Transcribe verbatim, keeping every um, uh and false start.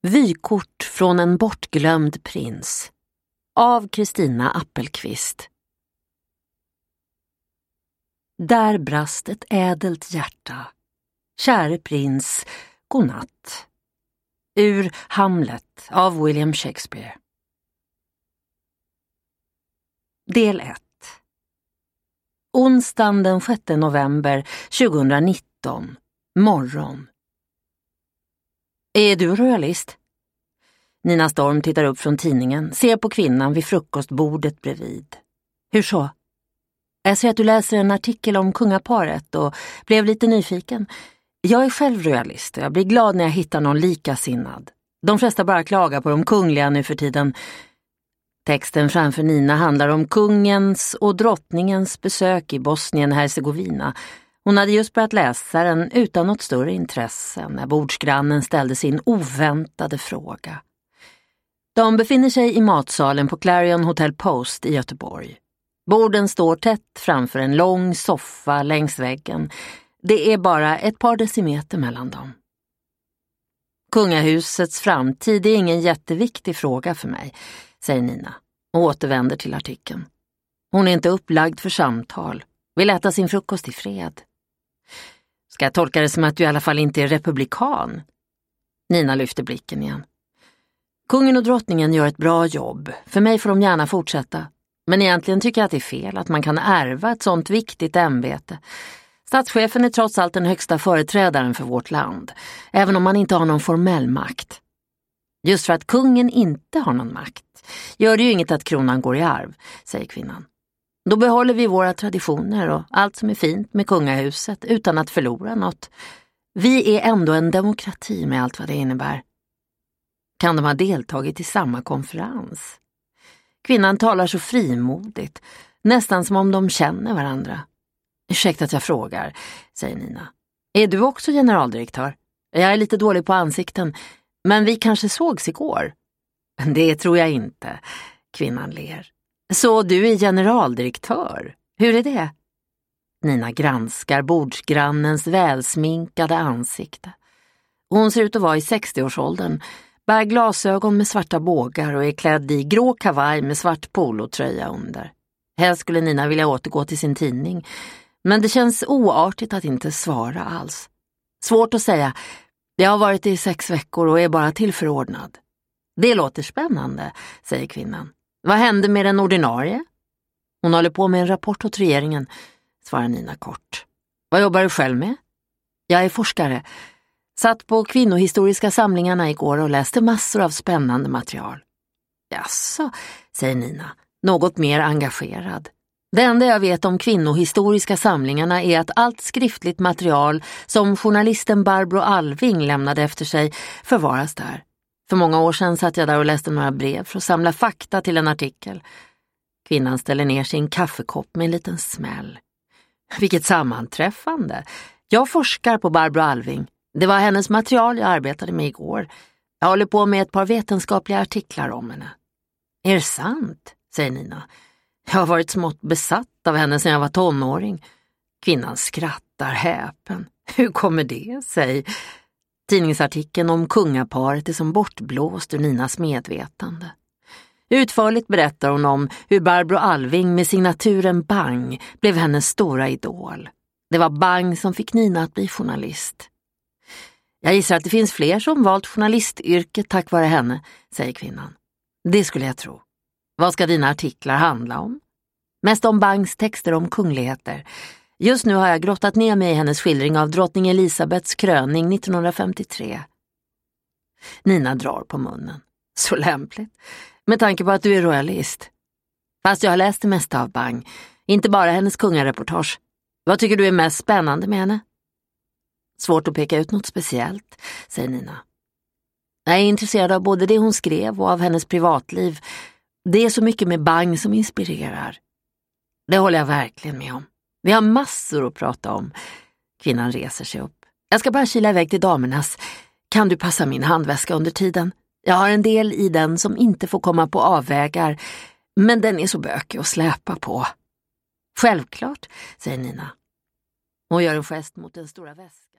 Vykort från en bortglömd prins av Kristina Appelqvist. Där brast ett ädelt hjärta. Käre prins, godnatt. Ur Hamlet av William Shakespeare. Del ett. Onsdagen den sjätte november tjugonitton. Morgon. Är du royalist? Nina Storm tittar upp från tidningen, ser på kvinnan vid frukostbordet bredvid. Hur så? Jag ser att du läser en artikel om kungaparet och blev lite nyfiken. Jag är själv royalist och jag blir glad när jag hittar någon likasinnad. De flesta bara klagar på de kungliga nu för tiden. Texten framför Nina handlar om kungens och drottningens besök i Bosnien-Hercegovina. Hon hade just börjat läsa den utan något större intresse när bordsgrannen ställde sin oväntade fråga. De befinner sig i matsalen på Clarion Hotel Post i Göteborg. Borden står tätt framför en lång soffa längs väggen. Det är bara ett par decimeter mellan dem. Kungahusets framtid är ingen jätteviktig fråga för mig, säger Nina och återvänder till artikeln. Hon är inte upplagd för samtal, vill äta sin frukost i fred. Ska jag tolka det som att du i alla fall inte är republikan? Nina lyfter blicken igen. Kungen och drottningen gör ett bra jobb. För mig får de gärna fortsätta. Men egentligen tycker jag att det är fel att man kan ärva ett sånt viktigt ämbete. Statschefen är trots allt den högsta företrädaren för vårt land, även om man inte har någon formell makt. Just för att kungen inte har någon makt gör det ju inget att kronan går i arv, säger kvinnan. Då behåller vi våra traditioner och allt som är fint med kungahuset utan att förlora något. Vi är ändå en demokrati med allt vad det innebär. Kan de ha deltagit i samma konferens? Kvinnan talar så frimodigt, nästan som om de känner varandra. Ursäkta att jag frågar, säger Nina. Är du också generaldirektör? Jag är lite dålig på ansikten, men vi kanske sågs igår. Det tror jag inte, kvinnan ler. Så du är generaldirektör? Hur är det? Nina granskar bordsgrannens välsminkade ansikte. Hon ser ut att vara i sextioårsåldern, bär glasögon med svarta bågar och är klädd i grå kavaj med svart polotröja under. Helst skulle Nina vilja återgå till sin tidning, men det känns oartigt att inte svara alls. Svårt att säga. Jag har varit i sex veckor och är bara tillförordnad. Det låter spännande, säger kvinnan. Vad hände med den ordinarie? Hon håller på med en rapport åt regeringen, svarar Nina kort. Vad jobbar du själv med? Jag är forskare. Satt på kvinnohistoriska samlingarna igår och läste massor av spännande material. Jaså, säger Nina, något mer engagerad. Det enda jag vet om kvinnohistoriska samlingarna är att allt skriftligt material som journalisten Barbro Alving lämnade efter sig förvaras där. För många år sedan satt jag där och läste några brev för att samla fakta till en artikel. Kvinnan ställer ner sin kaffekopp med en liten smäll. Vilket sammanträffande. Jag forskar på Barbro Alving. Det var hennes material jag arbetade med igår. Jag håller på med ett par vetenskapliga artiklar om henne. Är det sant? Säger Nina. Jag har varit smått besatt av henne sedan jag var tonåring. Kvinnan skrattar häpen. Hur kommer det sig? Tidningsartikeln om kungaparet är som bortblåst ur Ninas medvetande. Utförligt berättar hon om hur Barbro Alving med signaturen Bang blev hennes stora idol. Det var Bang som fick Nina att bli journalist. Jag gissar att det finns fler som valt journalistyrket tack vare henne, säger kvinnan. Det skulle jag tro. Vad ska dina artiklar handla om? Mest om Bangs texter om kungligheter. Just nu har jag grottat ner mig i hennes skildring av drottning Elisabeths kröning nittonhundrafemtiotre. Nina drar på munnen. Så lämpligt. Med tanke på att du är royalist. Fast jag har läst det mesta av Bang. Inte bara hennes kungareportage. Vad tycker du är mest spännande med henne? Svårt att peka ut något speciellt, säger Nina. Jag är intresserad av både det hon skrev och av hennes privatliv. Det är så mycket med Bang som inspirerar. Det håller jag verkligen med om. Vi har massor att prata om. Kvinnan reser sig upp. Jag ska bara kila iväg till damernas. Kan du passa min handväska under tiden? Jag har en del i den som inte får komma på avvägar, men den är så bökig att släpa på. Självklart, säger Nina. Hon gör en gest mot den stora väskan.